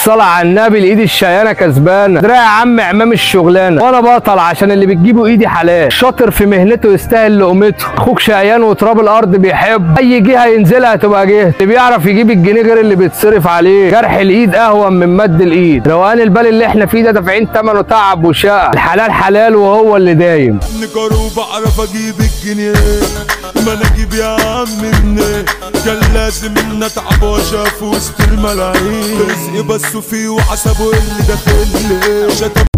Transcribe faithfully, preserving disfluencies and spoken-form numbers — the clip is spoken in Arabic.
الصلاة على النبي، الايد الشيانة كسبانة. دراع يا عم عمام الشغلانة، وانا بطل عشان اللي بتجيبه ايدي حلال. شاطر في مهنته يستاهل لقمته، اخوك شقيان وتراب الارض بيحب. اي جهة ينزلها تبقى جهة. اللي بيعرف يجيب الجنيه غير اللي بيتصرف عليه. جرح الايد اهون من مد الايد. روقان البال اللي احنا فيه ده دافعين ثمنه تعب وشقة. الحلال حلال وهو اللي دايم. نكرو بعرف اجيب الجنيه، ما انا اجيب يا عم منين؟ كان لازم نتعب واشاف وسط الملايين. رزقي بس فيه وحسبه اللي داخل لي.